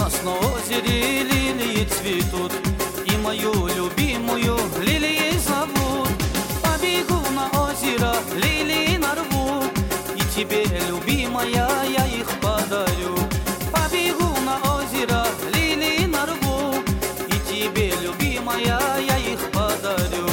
нас на озере лилии цветут, и мою любимую лилией зовут. Побегу на озеро, лилии нарву, и тебе, любимая, я их подарю. Побегу на озеро, лилии нарву, и тебе, любимая, я их подарю.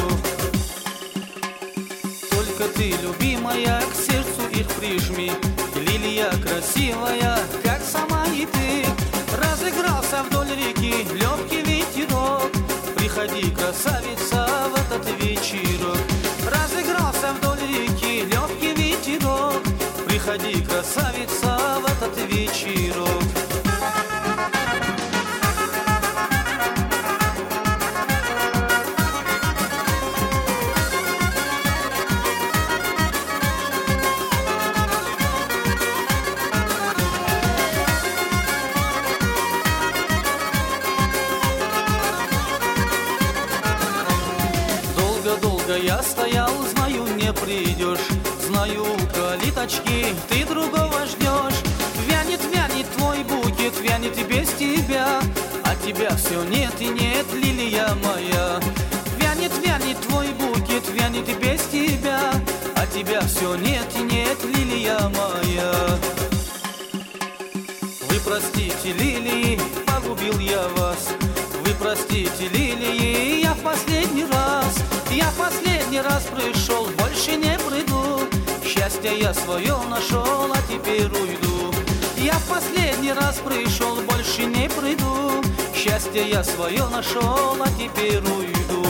Только ты, любимая, к сердцу их прижми. Лилия красивая, как сама и ты. Разыгрался вдоль реки легкий ветерок. Приходи, красавица, в этот вечерок. Разыгрался вдоль реки легкий ветерок. Приходи, красавица, в этот вечерок. Долго я стоял, знаю, не придешь. Знаю, калиточки, ты другого ждешь. Вянет, вянет твой букет, вянет и без тебя. А тебя все нет и нет, лилия моя. Вянет, вянет твой букет, вянет и без тебя. А тебя все нет и нет, лилия моя. Вы простите, лилии, погубил я вас. Вы простите, лилии, я в последний раз. Я в последний раз пришел, больше не приду. Счастье я свое нашел, а теперь уйду. Я в последний раз пришел, больше не приду. Счастье я свое нашел, а теперь уйду.